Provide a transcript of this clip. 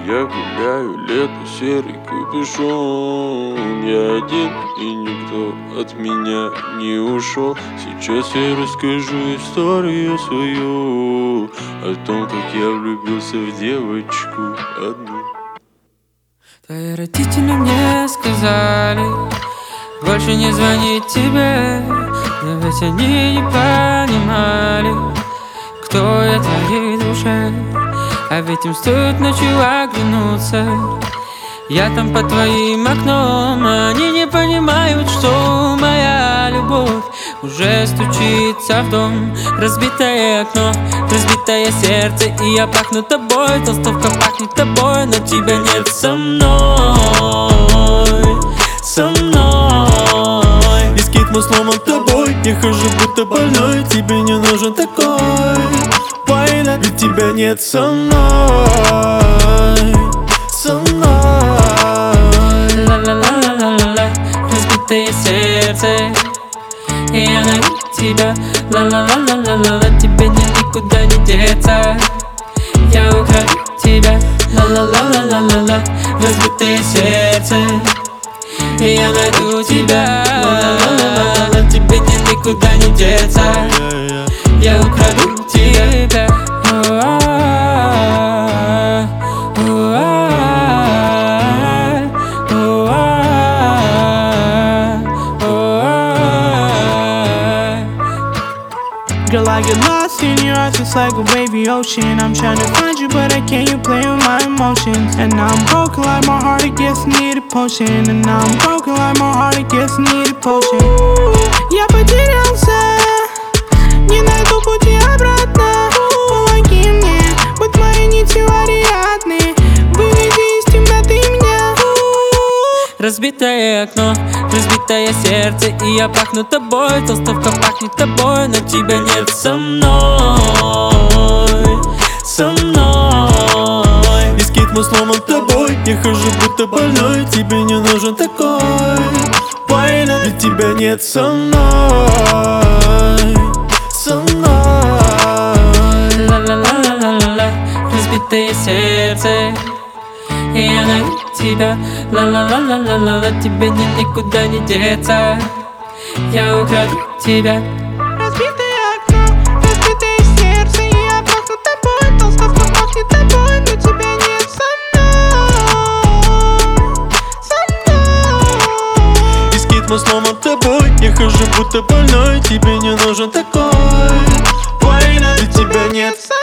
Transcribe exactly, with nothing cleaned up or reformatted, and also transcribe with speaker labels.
Speaker 1: Я гуляю, лето, серый капюшон. Я один, и никто от меня не ушел. Сейчас я расскажу историю свою о том, как я влюбился в девочку одну.
Speaker 2: Твои родители мне сказали больше не звонить тебе, но ведь они не понимали, кто я твоей душе. А ведь им стоит ночью оглянуться, я там под твоим окном. Они не понимают, что моя любовь уже стучится в дом. Разбитое окно, разбитое сердце, и я пахну тобой. Толстовка пахнет тобой, но тебя нет со мной, со мной.
Speaker 1: Бискит мой сломан тобой, я хожу будто больной. Тебе не нужен такой война, ведь тебя нет со мной, со мной.
Speaker 2: Ла-ла-ла-ла-ла-ла, разбитое сердце, и я найду тебя. Ла-ла-ла-ла-ла-ла, тебе никуда не деться. Я украду тебя. Ла-ла-ла-ла-ла-ла, разбитое сердце, и я найду тебя. Ла-ла-ла-ла-ла, тебе никуда не деться. Я украду тебя.
Speaker 3: Girl, I get lost in your eyes just like a wavy ocean. I'm trying to find you, but I can't. You play with my emotions. And now I'm broken like my heart, it gets need a potion. And now I'm broken like my heart, it gets need a potion. Я потерялся, не найду пути обратно. Помоги мне, будь мои нити вариантны. Выведи из темноты меня.
Speaker 2: Разбитое окно, разбитое сердце, и я пахну тобой. Толстовка пахнет тобой, но тебя нет со мной, со мной.
Speaker 1: Бискит мой сломан тобой, я хожу будто больной. Тебе не нужен такой война, ведь тебя нет со мной, со мной.
Speaker 2: Ла-ла-ла-ла-ла-ла, разбитое сердце, и я найду тебя. Ла-ла-ла-ла-ла-ла, тебе никуда не деться. Я украду тебя.
Speaker 3: Разбитое окно, разбитое сердце, и я пахну тобой. Толстовка пахнет тобой, но тебя нет со мной, со мной.
Speaker 1: Бискит мой сломан тобой, я хожу будто больной. Тебе не нужен такой война, ведь тебя нет со